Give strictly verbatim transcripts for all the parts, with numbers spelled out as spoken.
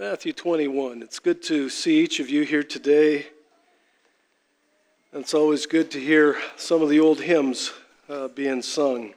Matthew twenty-one. It's good to see each of you here today. It's always good to hear some of the old hymns uh, being sung.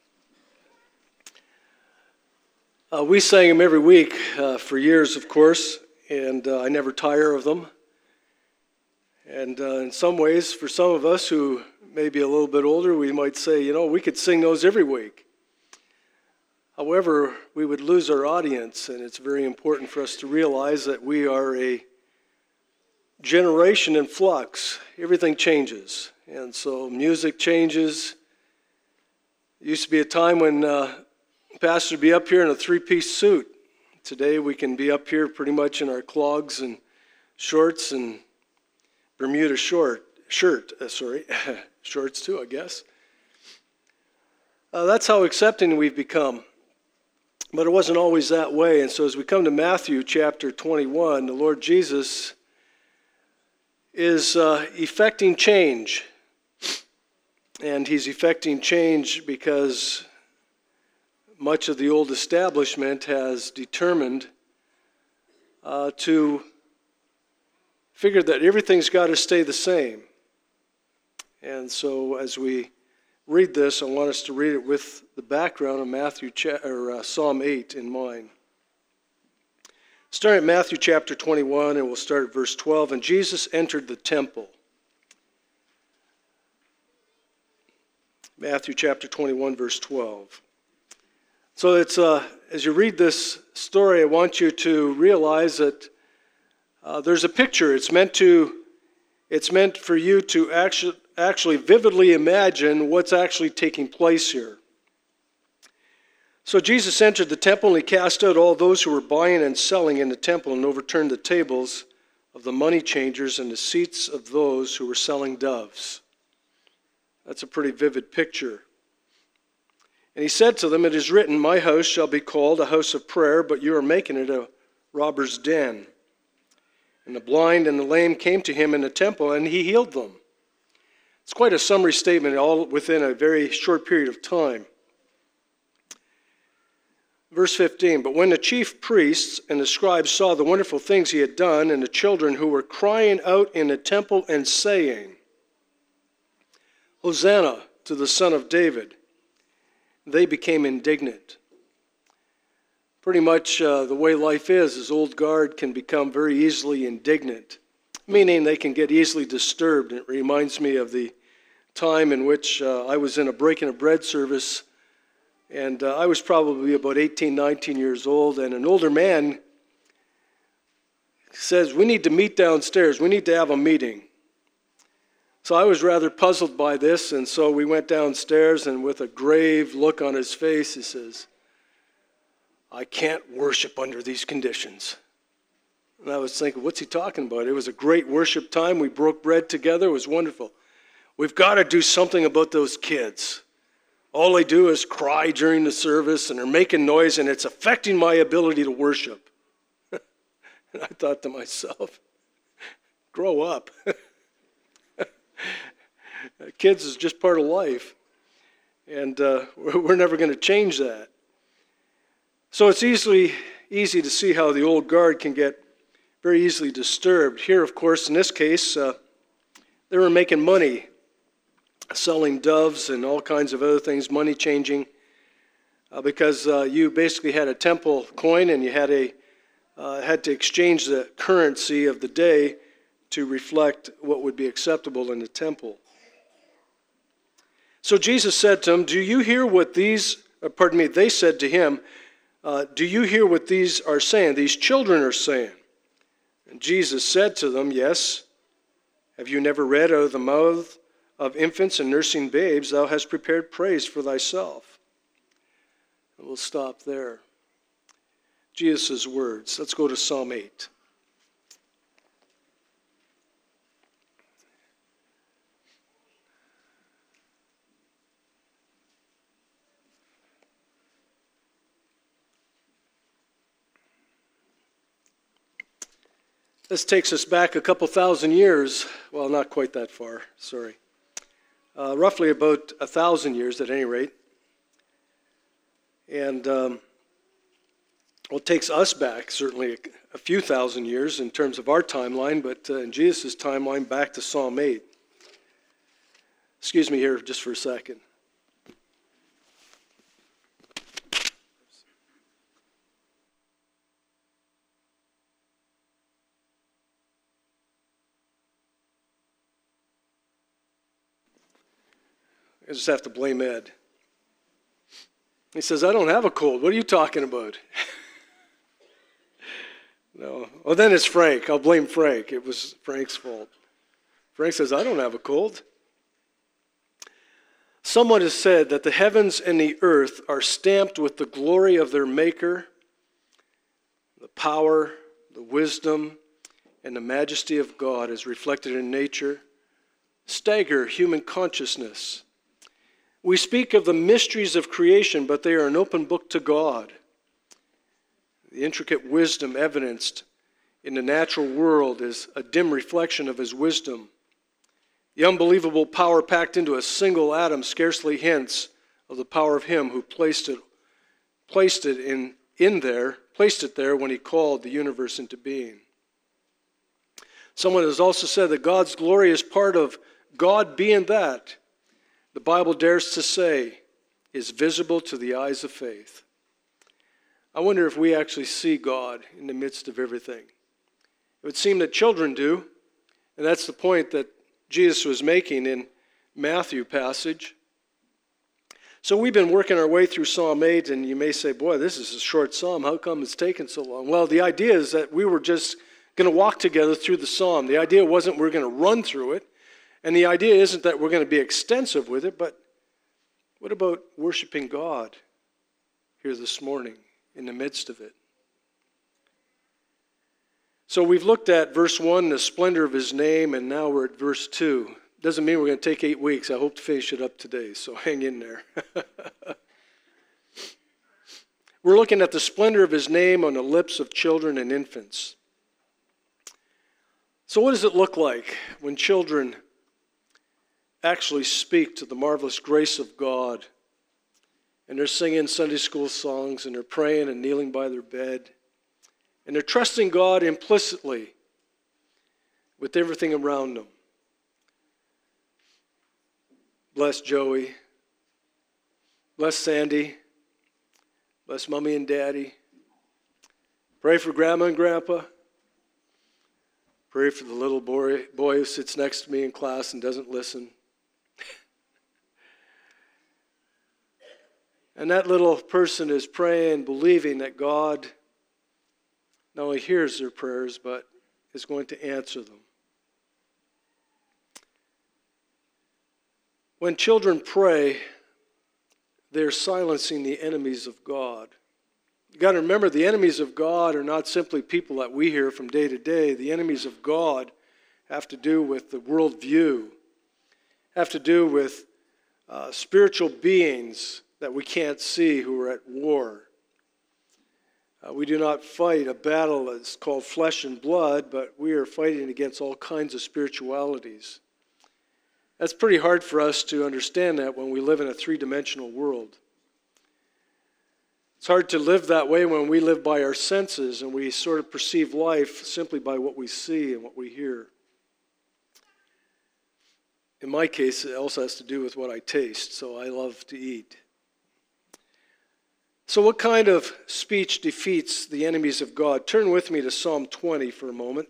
Uh, we sang them every week uh, for years, of course, and uh, I never tire of them. And uh, in some ways, for some of us who may be a little bit older, we might say, you know, we could sing those every week. However, we would lose our audience, and it's very important for us to realize that we are a generation in flux. Everything changes, and so music changes. It used to be a time when uh, the pastor would be up here in a three-piece suit. Today we can be up here pretty much in our clogs and shorts and Bermuda short shirt. Uh, sorry, shorts too, I guess. Uh, that's how accepting we've become. But it wasn't always that way. And so as we come to Matthew chapter twenty-one, the Lord Jesus is uh, effecting change. And he's effecting change because much of the old establishment has determined uh, to figure that everything's got to stay the same. And so as we read this, I want us to read it with the background of Matthew cha- or uh, Psalm eight in mind. Starting at Matthew chapter twenty-one, and we'll start at verse twelve. And Jesus entered the temple. Matthew chapter twenty-one, verse twelve. So it's uh, as you read this story, I want you to realize that uh, there's a picture. It's meant to, it's meant for you to actually. actually vividly imagine what's actually taking place here. So Jesus entered the temple and he cast out all those who were buying and selling in the temple and overturned the tables of the money changers and the seats of those who were selling doves. That's a pretty vivid picture. And he said to them, "It is written, my house shall be called a house of prayer, but you are making it a robber's den." And the blind and the lame came to him in the temple and he healed them. It's quite a summary statement, all within a very short period of time. Verse fifteen, "But when the chief priests and the scribes saw the wonderful things he had done, and the children who were crying out in the temple and saying, 'Hosanna to the Son of David,' they became indignant." Pretty much uh, the way life is, is old guard can become very easily indignant, meaning they can get easily disturbed. It reminds me of the time in which uh, I was in a breaking of bread service, and uh, I was probably about eighteen, nineteen years old, and an older man says, "We need to meet downstairs. We need to have a meeting." So I was rather puzzled by this, and so we went downstairs, and with a grave look on his face, he says, "I can't worship under these conditions." And I was thinking, what's he talking about? It was a great worship time. We broke bread together. It was wonderful. We've got to do something about those kids. All they do is cry during the service, and they're making noise, and it's affecting my ability to worship. And I thought to myself, grow up. Kids is just part of life, and uh, we're never going to change that. So it's easily easy to see how the old guard can get very easily disturbed. Here, of course, in this case, uh, they were making money, selling doves and all kinds of other things, money changing, uh, because uh, you basically had a temple coin and you had a uh, had to exchange the currency of the day to reflect what would be acceptable in the temple. So Jesus said to them, "Do you hear what these?" Uh, pardon me. They said to him, uh, "Do you hear what these are saying? These children are saying." And Jesus said to them, "Yes. Have you never read, out of the mouth of infants and nursing babes, thou hast prepared praise for thyself?" And we'll stop there. Jesus' words. Let's go to Psalm eight. This takes us back a couple thousand years. Well, not quite that far, sorry. Uh, roughly about a thousand years at any rate. And um, Well, it takes us back certainly a, a few thousand years in terms of our timeline, but uh, in Jesus' timeline, back to Psalm eight. Excuse me here just for a second. I just have to blame Ed. He says, I don't have a cold. What are you talking about? No. Well, then it's Frank. I'll blame Frank. It was Frank's fault. Frank says, I don't have a cold. Someone has said that the heavens and the earth are stamped with the glory of their Maker, the power, the wisdom, and the majesty of God as reflected in nature, stagger human consciousness. We speak of the mysteries of creation, but they are an open book to God. The intricate wisdom evidenced in the natural world is a dim reflection of his wisdom. The unbelievable power packed into a single atom scarcely hints of the power of him who placed it, placed it in, in there, placed it there when he called the universe into being. Someone has also said that God's glory is part of God being that the Bible dares to say is visible to the eyes of faith. I wonder if we actually see God in the midst of everything. It would seem that children do, and that's the point that Jesus was making in Matthew passage. So we've been working our way through Psalm eight, and you may say, boy, this is a short psalm. How come it's taken so long? Well, the idea is that we were just going to walk together through the psalm. The idea wasn't we're going to run through it. And the idea isn't that we're going to be extensive with it, but what about worshiping God here this morning in the midst of it? So we've looked at verse one, the splendor of his name, and now we're at verse two. Doesn't mean we're going to take eight weeks. I hope to finish it up today, so hang in there. We're looking at the splendor of his name on the lips of children and infants. So what does it look like when children actually speak to the marvelous grace of God, and they're singing Sunday school songs, and they're praying and kneeling by their bed, and they're trusting God implicitly with everything around them? Bless Joey. Bless Sandy. Bless Mommy and Daddy. Pray for Grandma and Grandpa. Pray for the little boy, boy who sits next to me in class and doesn't listen. And that little person is praying, believing that God not only hears their prayers, but is going to answer them. When children pray, they're silencing the enemies of God. You've got to remember, the enemies of God are not simply people that we hear from day to day. The enemies of God have to do with the worldview, have to do with uh, spiritual beings that we can't see who are at war. Uh, we do not fight a battle that's called flesh and blood, but we are fighting against all kinds of spiritualities. That's pretty hard for us to understand that when we live in a three-dimensional world. It's hard to live that way when we live by our senses and we sort of perceive life simply by what we see and what we hear. In my case, it also has to do with what I taste, so I love to eat. So what kind of speech defeats the enemies of God? Turn with me to Psalm twenty for a moment.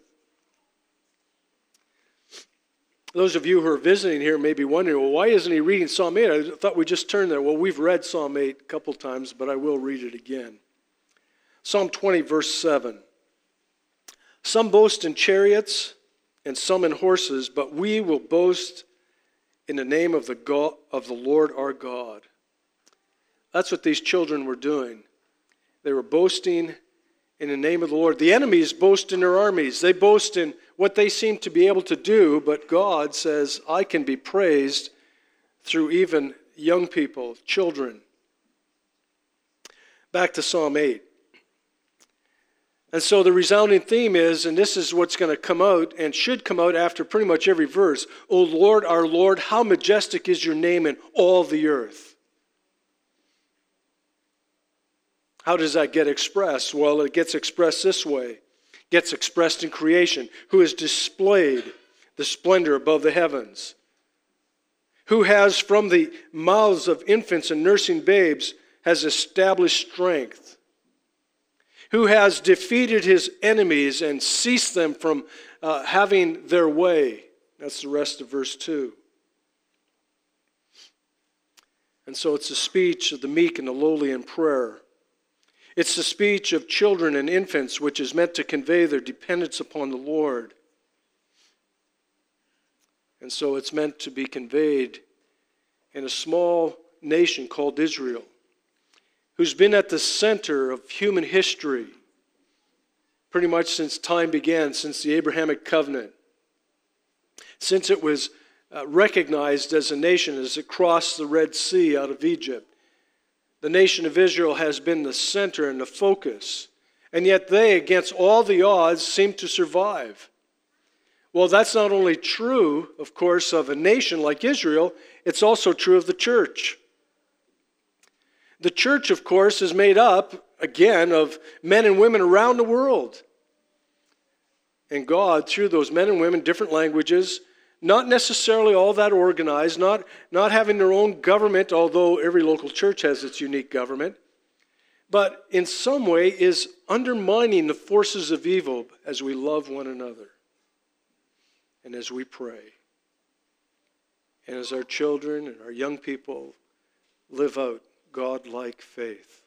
Those of you who are visiting here may be wondering, well, why isn't he reading Psalm eight? I thought we just turned there. Well, we've read Psalm eight a couple times, but I will read it again. Psalm twenty, verse seven. Some boast in chariots and some in horses, but we will boast in the name of the God, of the Lord our God. That's what these children were doing. They were boasting in the name of the Lord. The enemies boast in their armies. They boast in what they seem to be able to do, but God says, I can be praised through even young people, children. Back to Psalm eight. And so the resounding theme is, and this is what's going to come out and should come out after pretty much every verse, O Lord, our Lord, how majestic is your name in all the earth. How does that get expressed? Well, it gets expressed this way. It gets expressed in creation, who has displayed the splendor above the heavens, who has from the mouths of infants and nursing babes has established strength, who has defeated his enemies and ceased them from uh, having their way. That's the rest of verse two. And so it's the speech of the meek and the lowly in prayer. It's the speech of children and infants, which is meant to convey their dependence upon the Lord. And so it's meant to be conveyed in a small nation called Israel, who's been at the center of human history pretty much since time began, since the Abrahamic covenant, since it was uh, recognized as a nation as it crossed the Red Sea out of Egypt. The nation of Israel has been the center and the focus, and yet they, against all the odds, seem to survive. Well, that's not only true, of course, of a nation like Israel, it's also true of the church. The church, of course, is made up, again, of men and women around the world. And God, through those men and women, different languages, not necessarily all that organized, not, not having their own government, although every local church has its unique government, but in some way is undermining the forces of evil as we love one another and as we pray. And as our children and our young people live out God-like faith.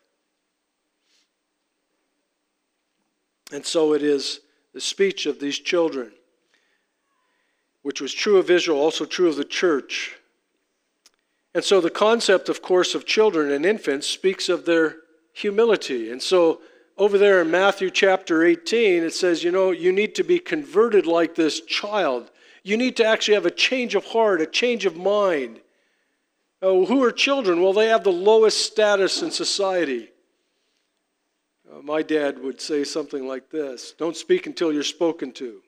And so it is the speech of these children, which was true of Israel, also true of the church. And so the concept, of course, of children and infants speaks of their humility. And so over there in Matthew chapter eighteen, it says, you know, you need to be converted like this child. You need to actually have a change of heart, a change of mind. Oh, who are children? Well, they have the lowest status in society. Uh, my dad would say something like this: don't speak until you're spoken to.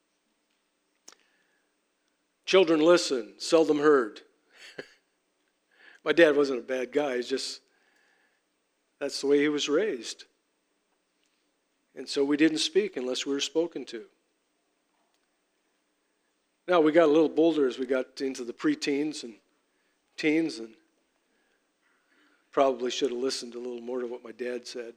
Children listen, seldom heard. My dad wasn't a bad guy, he's just, that's the way he was raised. And so we didn't speak unless we were spoken to. Now we got a little bolder as we got into the preteens and teens, and probably should have listened a little more to what my dad said.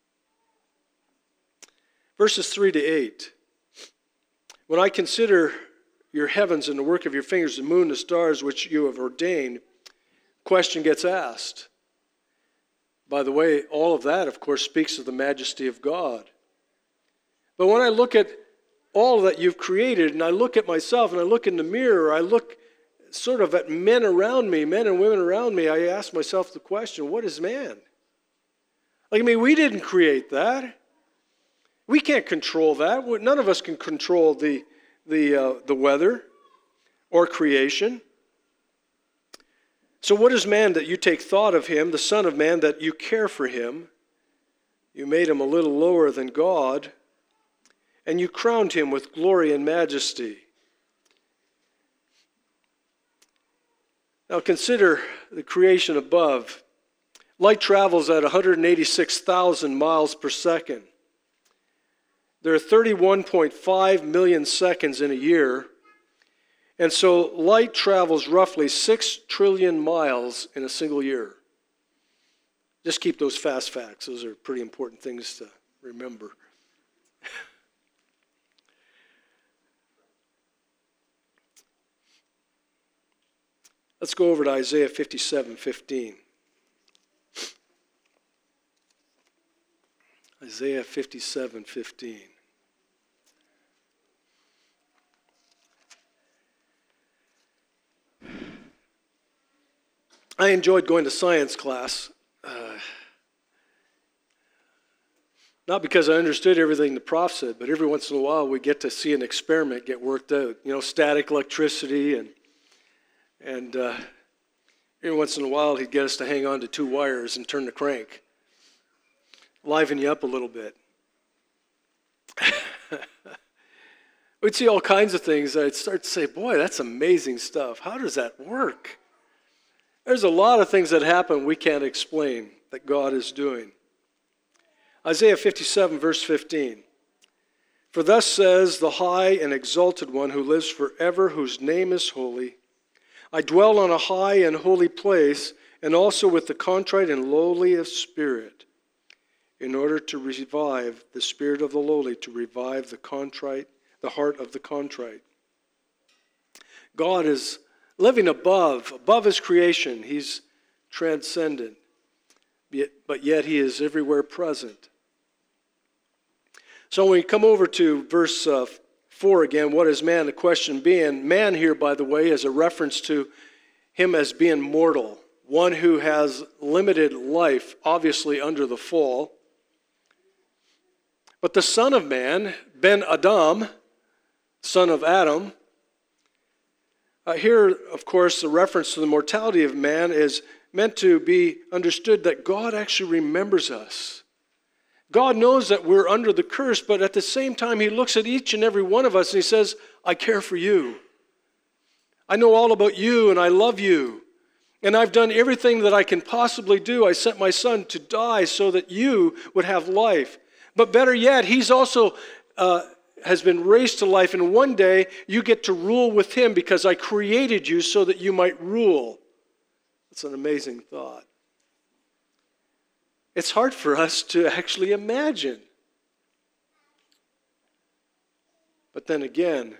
Verses three to eight. When I consider your heavens and the work of your fingers, the moon, the stars which you have ordained, question gets asked. By the way, all of that, of course, speaks of the majesty of God. But when I look at all that you've created, and I look at myself, and I look in the mirror, I look sort of at men around me, men and women around me, I ask myself the question, what is man? Like, I mean, we didn't create that. We can't control that. None of us can control the, the, uh, the weather or creation. So what is man that you take thought of him, the Son of Man that you care for him? You made him a little lower than God, and you crowned him with glory and majesty. Now consider the creation above. Light travels at one hundred eighty-six thousand miles per second. There are thirty-one point five million seconds in a year. And so light travels roughly six trillion miles in a single year. Just keep those fast facts. Those are pretty important things to remember. Let's go over to Isaiah fifty-seven fifteen. Isaiah fifty-seven fifteen. I enjoyed going to science class, uh, not because I understood everything the prof said, but every once in a while we get to see an experiment get worked out. You know, static electricity, and and uh, every once in a while he'd get us to hang on to two wires and turn the crank, liven you up a little bit. We'd see all kinds of things. I'd start to say, boy, that's amazing stuff. How does that work? There's a lot of things that happen we can't explain that God is doing. Isaiah fifty-seven, verse fifteen. For thus says the high and exalted one who lives forever, whose name is holy. I dwell on a high and holy place, and also with the contrite and lowly of spirit, in order to revive the spirit of the lowly, to revive the contrite, the heart of the contrite. God is living above, above his creation. He's transcendent, but yet he is everywhere present. So when we come over to verse uh, four again, what is man? The question being, man here, by the way, is a reference to him as being mortal, one who has limited life, obviously under the fall. But the Son of Man, Ben Adam, son of Adam, uh, here, of course, the reference to the mortality of man is meant to be understood that God actually remembers us. God knows that we're under the curse, but at the same time, he looks at each and every one of us and he says, I care for you. I know all about you and I love you. And I've done everything that I can possibly do. I sent my son to die so that you would have life. But better yet, he's also uh, has been raised to life, and one day you get to rule with him because I created you so that you might rule. That's an amazing thought. It's hard for us to actually imagine. But then again,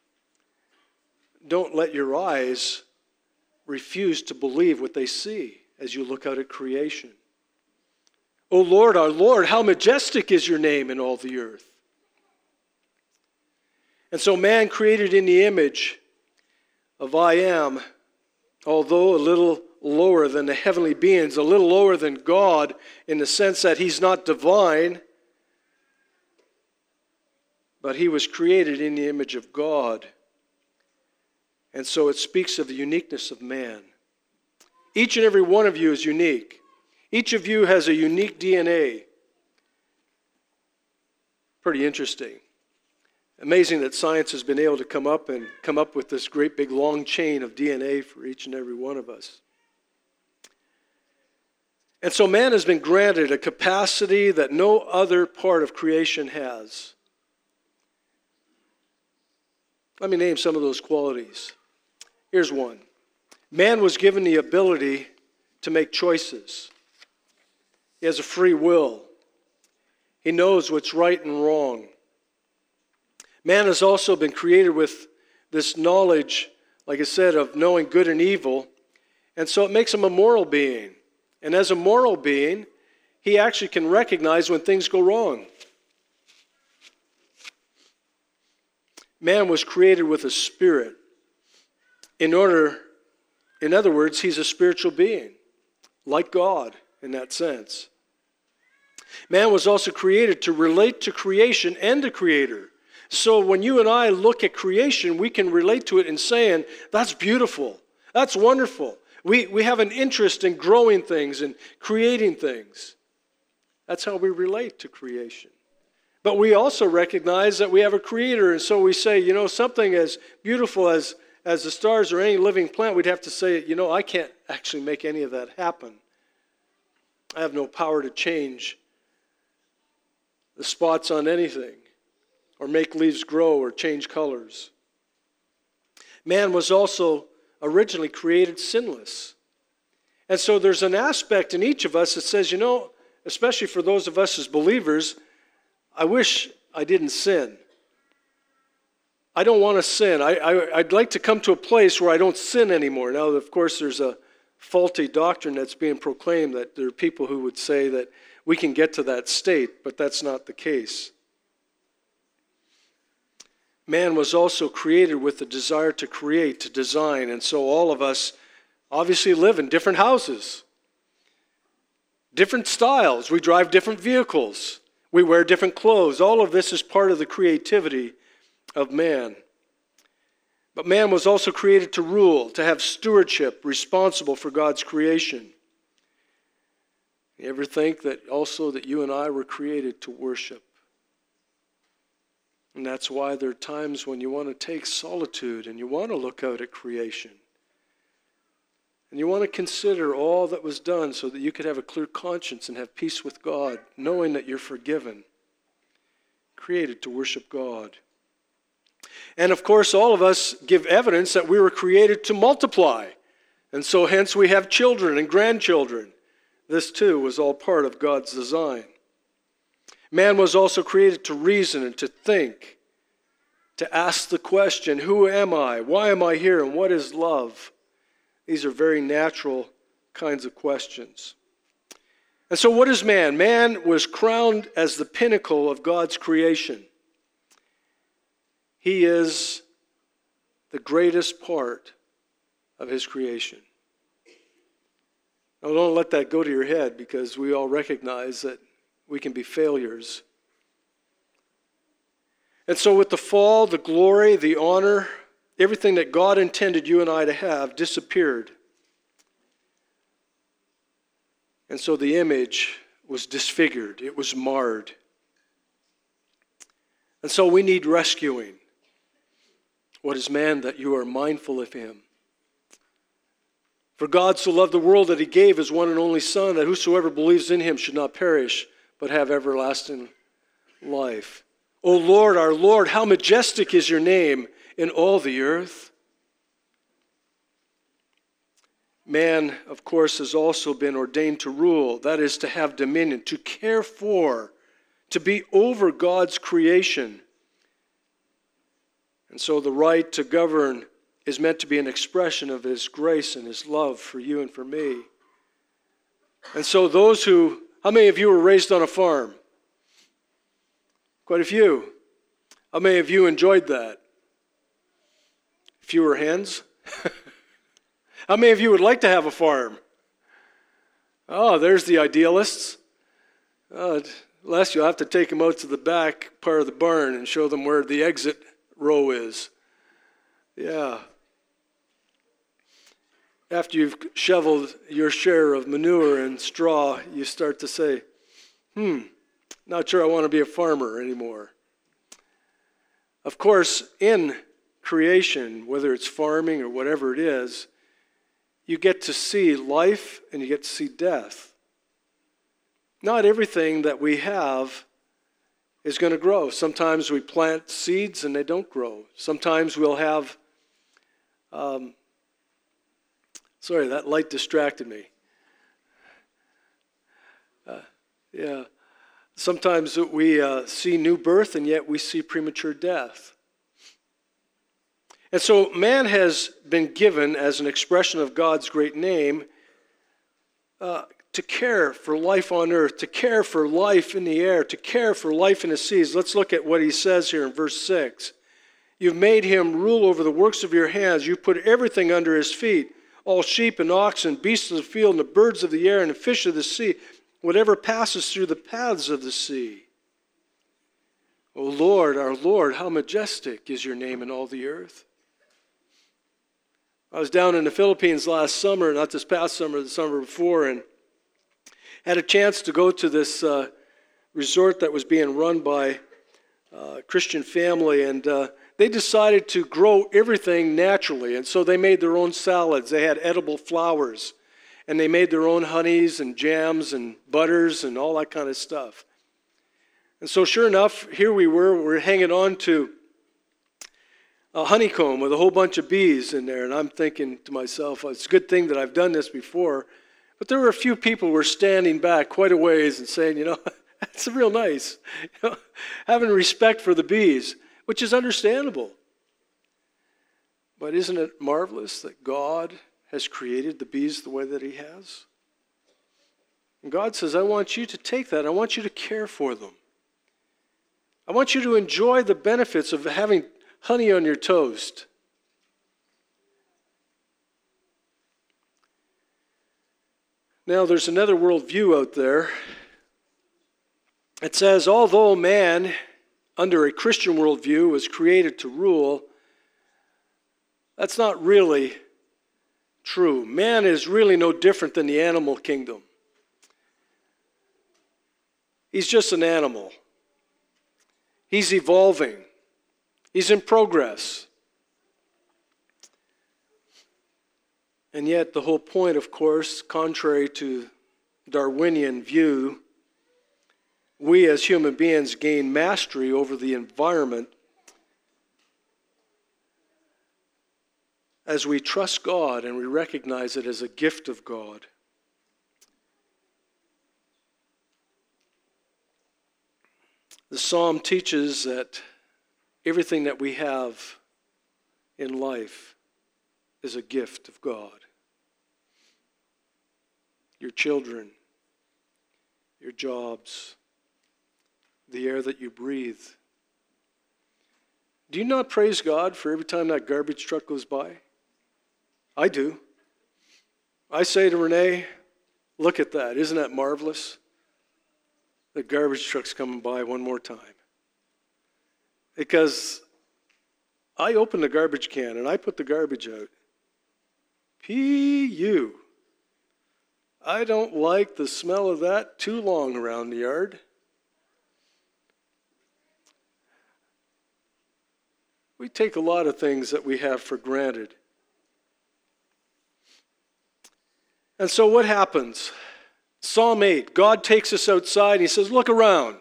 don't let your eyes refuse to believe what they see as you look out at creation. O Lord, our Lord, how majestic is your name in all the earth. And so man created in the image of I Am, although a little lower than the heavenly beings, a little lower than God in the sense that he's not divine, but he was created in the image of God. And so it speaks of the uniqueness of man. Each and every one of you is unique. Each of you has a unique D N A. Pretty interesting. Amazing that science has been able to come up and come up with this great big long chain of D N A for each and every one of us. And so man has been granted a capacity that no other part of creation has. Let me name some of those qualities. Here's one. Man was given the ability to make choices. He has a free will. He knows what's right and wrong. Man has also been created with this knowledge, like I said, of knowing good and evil, and so it makes him a moral being. And as a moral being, he actually can recognize when things go wrong. Man was created with a spirit. In order, in other words, he's a spiritual being, like God in that sense. Man was also created to relate to creation and the Creator. So when you and I look at creation, we can relate to it in saying, that's beautiful, that's wonderful. We, we have an interest in growing things and creating things. That's how we relate to creation. But we also recognize that we have a Creator, and so we say, you know, something as beautiful as, as the stars or any living plant, we'd have to say, you know, I can't actually make any of that happen. I have no power to change the spots on anything, or make leaves grow, or change colors. Man was also originally created sinless. And so there's an aspect in each of us that says, you know, especially for those of us as believers, I wish I didn't sin. I don't want to sin. I, I, I'd like to come to a place where I don't sin anymore. Now, of course, there's a faulty doctrine that's being proclaimed that there are people who would say that we can get to that state, but that's not the case. Man was also created with the desire to create, to design, and so all of us obviously live in different houses, different styles. We drive different vehicles. We wear different clothes. All of this is part of the creativity of man. But man was also created to rule, to have stewardship, responsible for God's creation. You ever think that also that you and I were created to worship? And that's why there are times when you want to take solitude and you want to look out at creation And you want to consider all that was done so that you could have a clear conscience and have peace with God, knowing that you're forgiven, created to worship God. And of course, all of us give evidence that we were created to multiply. And so hence we have children and grandchildren. This too was all part of God's design. Man was also created to reason and to think, to ask the question, who am I? Why am I here? And what is love? These are very natural kinds of questions. And so what is man? Man was crowned as the pinnacle of God's creation. He is the greatest part of his creation. Now, don't let that go to your head, because we all recognize that we can be failures. And so with the fall, the glory, the honor, everything that God intended you and I to have disappeared. And so the image was disfigured. It was marred. And so we need rescuing. What is man that you are mindful of him? For God so loved the world that he gave his one and only Son, that whosoever believes in him should not perish, but have everlasting life. O Lord, our Lord, how majestic is your name in all the earth. Man, of course, has also been ordained to rule, that is, to have dominion, to care for, to be over God's creation. And so the right to govern is meant to be an expression of his grace and his love for you and for me. And so those who, how many of you were raised on a farm? Quite a few. How many of you enjoyed that? Fewer hens? How many of you would like to have a farm? Oh, there's the idealists. Oh, unless you'll have to take them out to the back part of the barn and show them where the exit row is. Yeah. After you've shoveled your share of manure and straw, you start to say, hmm, not sure I want to be a farmer anymore. Of course, in creation, whether it's farming or whatever it is, you get to see life and you get to see death. Not everything that we have is going to grow. Sometimes we plant seeds and they don't grow. Sometimes we'll have, um, sorry, that light distracted me. Uh, yeah. Sometimes we uh, see new birth and yet we see premature death. And so man has been given, as an expression of God's great name, uh, to care for life on earth, to care for life in the air, to care for life in the seas. Let's look at what he says here in verse six. You've made him rule over the works of your hands. You put everything under his feet, all sheep and oxen, beasts of the field, and the birds of the air, and the fish of the sea, whatever passes through the paths of the sea. O Lord, our Lord, how majestic is your name in all the earth. I was down in the Philippines last summer, not this past summer, the summer before, and had a chance to go to this uh, resort that was being run by a Christian family, and uh, they decided to grow everything naturally, and so they made their own salads. They had edible flowers, and they made their own honeys and jams and butters and all that kind of stuff. And so sure enough, here we were, we we're hanging on to a honeycomb with a whole bunch of bees in there, and I'm thinking to myself, well, it's a good thing that I've done this before. But there were a few people who were standing back quite a ways and saying, you know, that's real nice. You know, having respect for the bees, which is understandable. But isn't it marvelous that God has created the bees the way that he has? And God says, I want you to take that. I want you to care for them. I want you to enjoy the benefits of having honey on your toast. Now, there's another worldview out there. It says, although man, under a Christian worldview, was created to rule, that's not really true. Man is really no different than the animal kingdom. He's just an animal. He's evolving. He's in progress. And yet the whole point, of course, contrary to Darwinian view, we as human beings gain mastery over the environment as we trust God and we recognize it as a gift of God. The psalm teaches that everything that we have in life is a gift of God. Your children, your jobs, the air that you breathe. Do you not praise God for every time that garbage truck goes by? I do. I say to Renee, look at that. Isn't that marvelous? The garbage truck's coming by one more time. Because I open the garbage can and I put the garbage out. P U. I don't like the smell of that too long around the yard. We take a lot of things that we have for granted. And so what happens? Psalm eight, God takes us outside and he says, look around.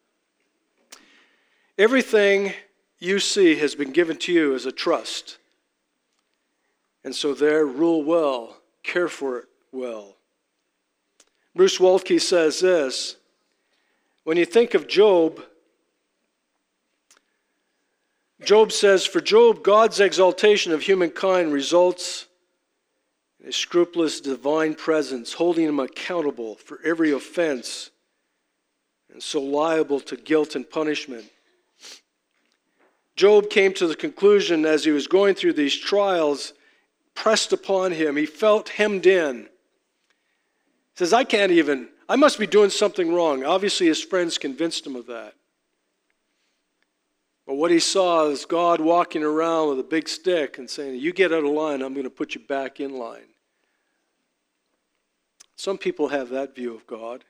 Everything you see has been given to you as a trust. And so there, rule well, care for it well. Bruce Waltke says this, when you think of Job, Job says, for Job, God's exaltation of humankind results in a scrupulous divine presence, holding him accountable for every offense and so liable to guilt and punishment. Job came to the conclusion as he was going through these trials pressed upon him, he felt hemmed in. He says, I can't even, I must be doing something wrong. Obviously his friends convinced him of that. But what he saw is God walking around with a big stick and saying, you get out of line, I'm going to put you back in line. Some people have that view of God.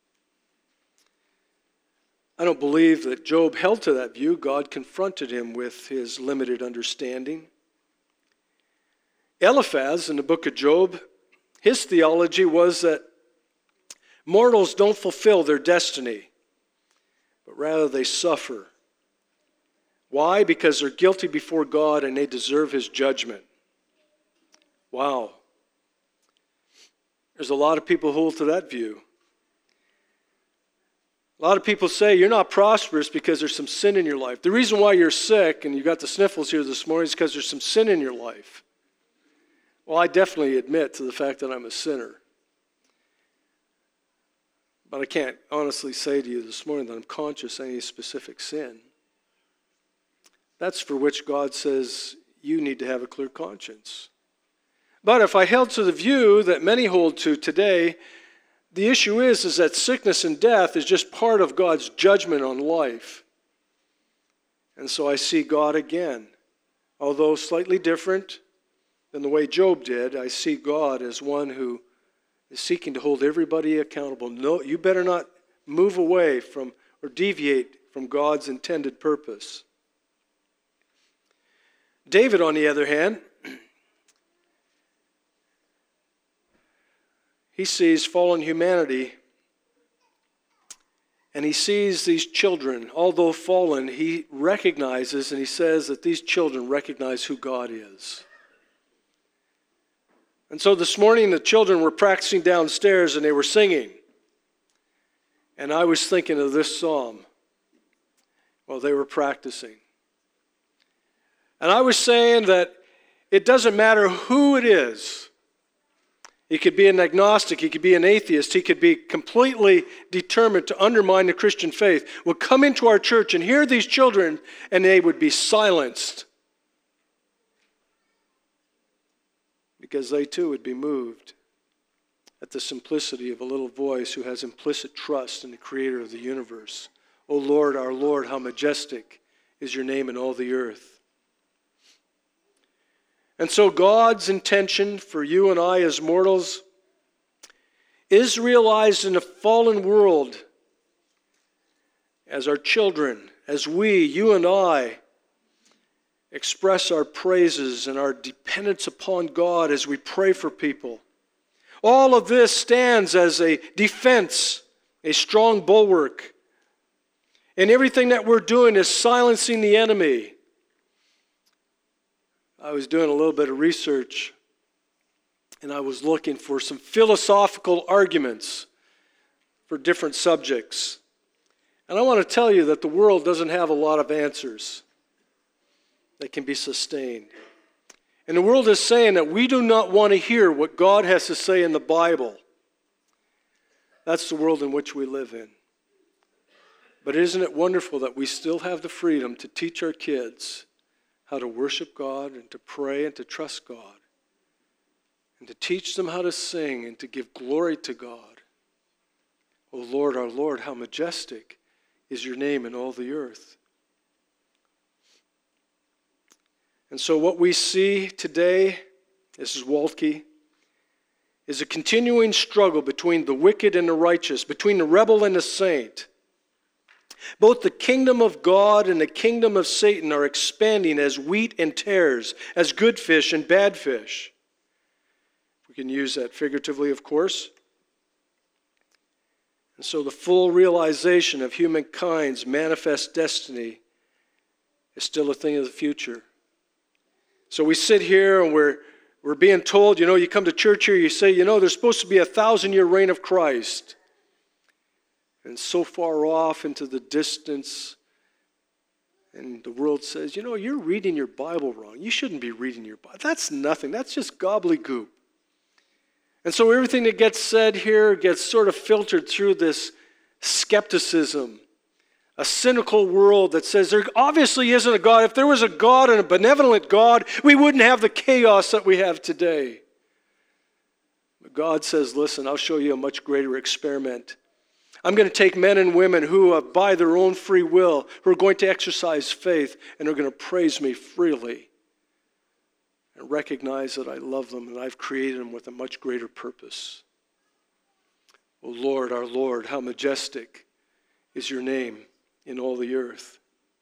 I don't believe that Job held to that view. God confronted him with his limited understanding. Eliphaz, in the book of Job, his theology was that mortals don't fulfill their destiny, but rather they suffer. Why? Because they're guilty before God and they deserve his judgment. Wow. There's a lot of people who hold to that view. A lot of people say you're not prosperous because there's some sin in your life. The reason why you're sick and you got the sniffles here this morning is because there's some sin in your life. Well, I definitely admit to the fact that I'm a sinner. But I can't honestly say to you this morning that I'm conscious of any specific sin. That's for which God says you need to have a clear conscience. But if I held to the view that many hold to today, the issue is, is that sickness and death is just part of God's judgment on life. And so I see God again. Although slightly different than the way Job did, I see God as one who is seeking to hold everybody accountable. No, you better not move away from or deviate from God's intended purpose. David, on the other hand, he sees fallen humanity and he sees these children. Although fallen, he recognizes and he says that these children recognize who God is. And so this morning the children were practicing downstairs and they were singing. And I was thinking of this psalm while they were practicing. And I was saying that it doesn't matter who it is. He could be an agnostic, he could be an atheist, he could be completely determined to undermine the Christian faith, would come into our church and hear these children and they would be silenced. Because they too would be moved at the simplicity of a little voice who has implicit trust in the Creator of the universe. O Lord, our Lord, how majestic is your name in all the earth. And so God's intention for you and I as mortals is realized in a fallen world as our children, as we, you and I, express our praises and our dependence upon God as we pray for people. All of this stands as a defense, a strong bulwark. And everything that we're doing is silencing the enemy. I was doing a little bit of research, and I was looking for some philosophical arguments for different subjects. And I want to tell you that the world doesn't have a lot of answers that can be sustained. And the world is saying that we do not want to hear what God has to say in the Bible. That's the world in which we live in. But isn't it wonderful that we still have the freedom to teach our kids how to worship God and to pray and to trust God, and to teach them how to sing and to give glory to God? O Lord, our Lord, how majestic is your name in all the earth. And so what we see today, this is Waltke, is a continuing struggle between the wicked and the righteous, between the rebel and the saint. Both the kingdom of God and the kingdom of Satan are expanding as wheat and tares, as good fish and bad fish. We can use that figuratively, of course. And so the full realization of humankind's manifest destiny is still a thing of the future. So we sit here and we're, we're being told, you know, you come to church here, you say, you know, there's supposed to be a thousand-year reign of Christ. And so far off into the distance, and the world says, you know, you're reading your Bible wrong. You shouldn't be reading your Bible. That's nothing. That's just gobbledygook. And so everything that gets said here gets sort of filtered through this skepticism, a cynical world that says there obviously isn't a God. If there was a God and a benevolent God, we wouldn't have the chaos that we have today. But God says, listen, I'll show you a much greater experiment. I'm going to take men and women who, uh, by their own free will, who are going to exercise faith and are going to praise me freely and recognize that I love them and I've created them with a much greater purpose. O Lord, our Lord, how majestic is your name in all the earth.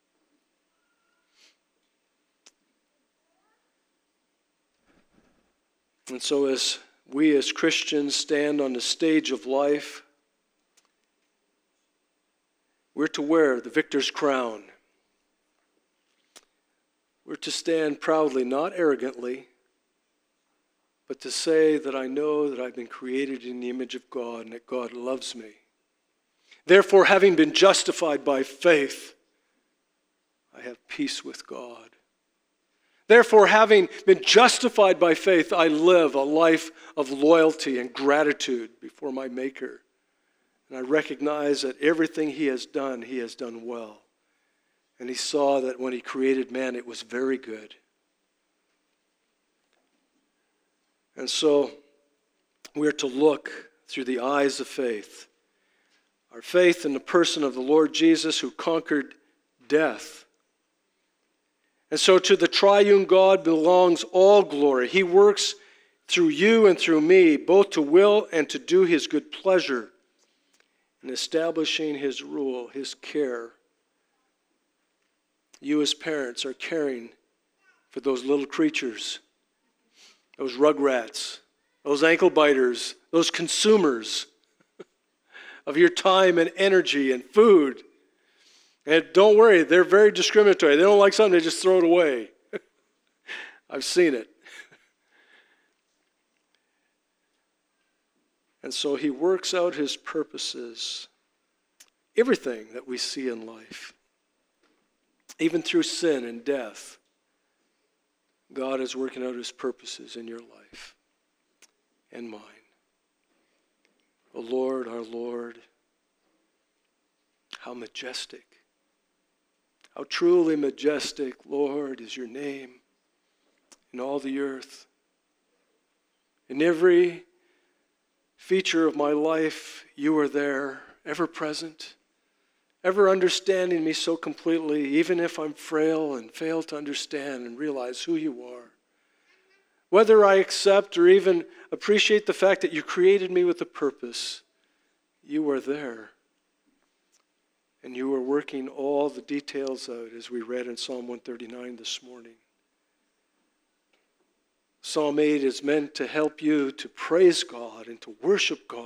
And so as we as Christians stand on the stage of life, we're to wear the victor's crown. We're to stand proudly, not arrogantly, but to say that I know that I've been created in the image of God and that God loves me. Therefore, having been justified by faith, I have peace with God. Therefore, having been justified by faith, I live a life of loyalty and gratitude before my Maker. And I recognize that everything he has done, he has done well. And he saw that when he created man, it was very good. And so we're to look through the eyes of faith. Our faith in the person of the Lord Jesus who conquered death. And so to the triune God belongs all glory. He works through you and through me, both to will and to do his good pleasure in establishing his rule, his care. You as parents are caring for those little creatures, those rugrats, those ankle biters, those consumers of your time and energy and food. And don't worry, they're very discriminatory. They don't like something, they just throw it away. I've seen it. And so he works out his purposes, everything that we see in life, even through sin and death. God is working out his purposes in your life and mine. O Lord, our Lord, how majestic, how truly majestic, Lord, is your name in all the earth. In every feature of my life, you are there, ever present, ever understanding me so completely, even if I'm frail and fail to understand and realize who you are. Whether I accept or even appreciate the fact that you created me with a purpose, you are there. And you are working all the details out as we read in Psalm one thirty-nine this morning. Psalm eight is meant to help you to praise God and to worship God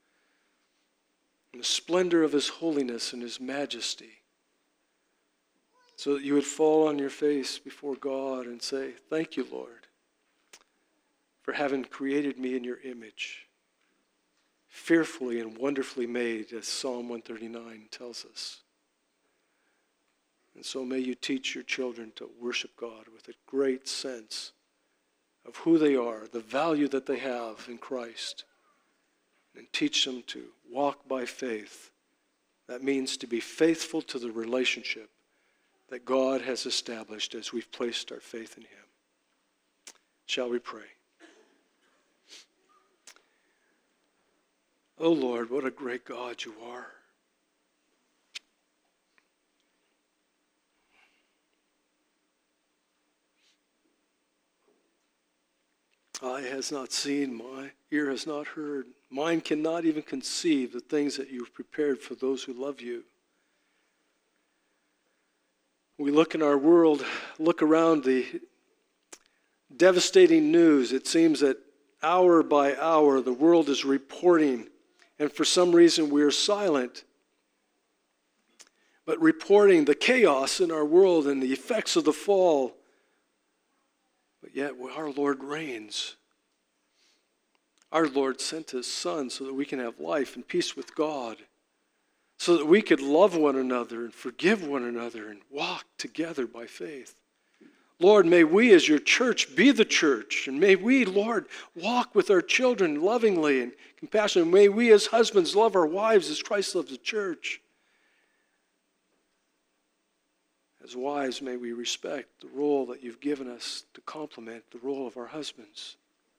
in the splendor of his holiness and his majesty, so that you would fall on your face before God and say, thank you, Lord, for having created me in your image, fearfully and wonderfully made, as Psalm one thirty-nine tells us. And so may you teach your children to worship God with a great sense of who they are, the value that they have in Christ, and teach them to walk by faith. That means to be faithful to the relationship that God has established as we've placed our faith in him. Shall we pray? Oh Lord, what a great God you are. Eye has not seen, my ear has not heard, mind cannot even conceive the things that you've prepared for those who love you. We look in our world, look around the devastating news. It seems that hour by hour the world is reporting, and for some reason we are silent. But reporting the chaos in our world and the effects of the fall. But yet our Lord reigns. Our Lord sent his Son so that we can have life and peace with God, so that we could love one another and forgive one another and walk together by faith. Lord, may we as your church be the church, and may we, Lord, walk with our children lovingly and compassionately. May we as husbands love our wives as Christ loves the church. As wives, may we respect the role that you've given us to complement the role of our husbands.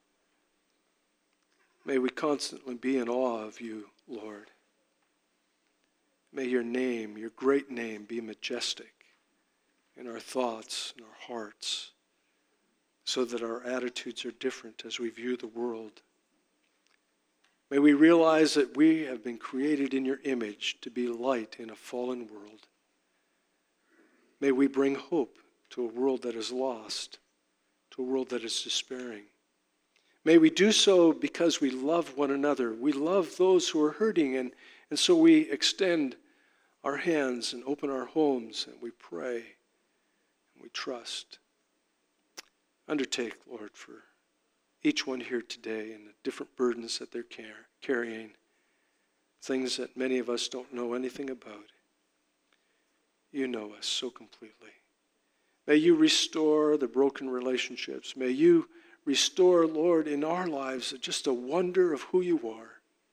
May we constantly be in awe of you, Lord. May your name, your great name, be majestic in our thoughts and our hearts, so that our attitudes are different as we view the world. May we realize that we have been created in your image to be light in a fallen world. May we bring hope to a world that is lost, to a world that is despairing. May we do so because we love one another. We love those who are hurting, and, and so we extend our hands and open our homes, and we pray, and we trust. Undertake, Lord, for each one here today and the different burdens that they're car- carrying, things that many of us don't know anything about. You know us so completely. May you restore the broken relationships. May you restore, Lord, in our lives just a wonder of who you are.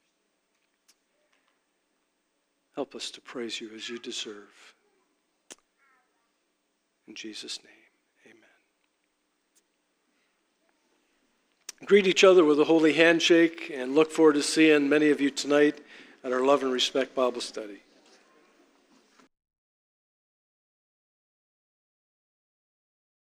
Help us to praise you as you deserve. In Jesus' name, amen. Greet each other with a holy handshake, and look forward to seeing many of you tonight at our Love and Respect Bible study.